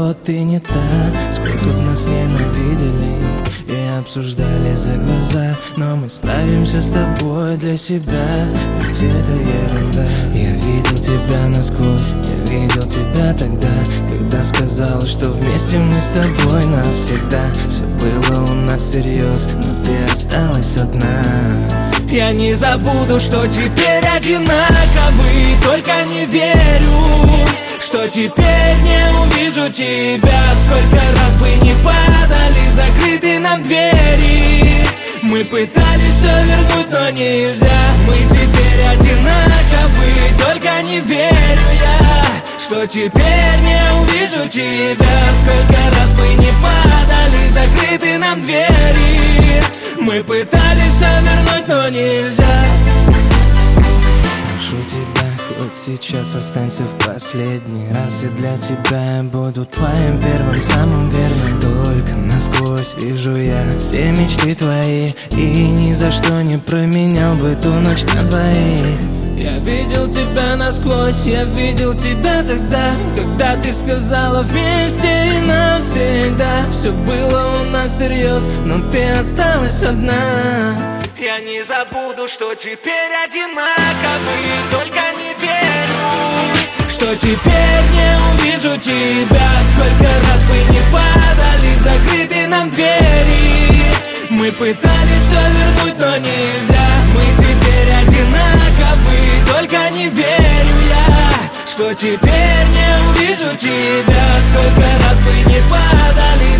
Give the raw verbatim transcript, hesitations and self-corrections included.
вот ты не та. Сколько б нас ненавидели и обсуждали за глаза, но мы справимся с тобой для себя, ведь это ерунда. Я видел тебя насквозь, я видел тебя тогда, когда сказала, что вместе мы с тобой навсегда. Все было у нас всерьез, но ты осталась одна. Я не забуду, что теперь одинаковы, только не верю, что теперь не увижу тебя. Сколько раз бы не падали закрыты нам двери, мы пытались все вернуть, но нельзя. Мы теперь одинаковы, только не верю я, что теперь не увижу тебя. Сколько раз бы не падали закрыты нам двери, мы пытались все вернуть, но нельзя. Прошу тебя, хоть сейчас останься в последний раз, и для тебя я буду твоим первым, самым верным. Только насквозь вижу я все мечты твои, и ни за что не променял бы ту ночь на двоих. Я видел тебя насквозь, я видел тебя тогда, когда ты сказала вместе и навсегда. Все было у нас всерьез, но ты осталась одна. Я не забуду, что теперь одинаковы, только не верю, что теперь не увижу тебя. Сколько раз бы не падали закрыты нам двери, мы пытались все вернуть, но нельзя. Мы теперь одинаковы, только не верю я, что теперь не увижу тебя. Сколько раз бы не падали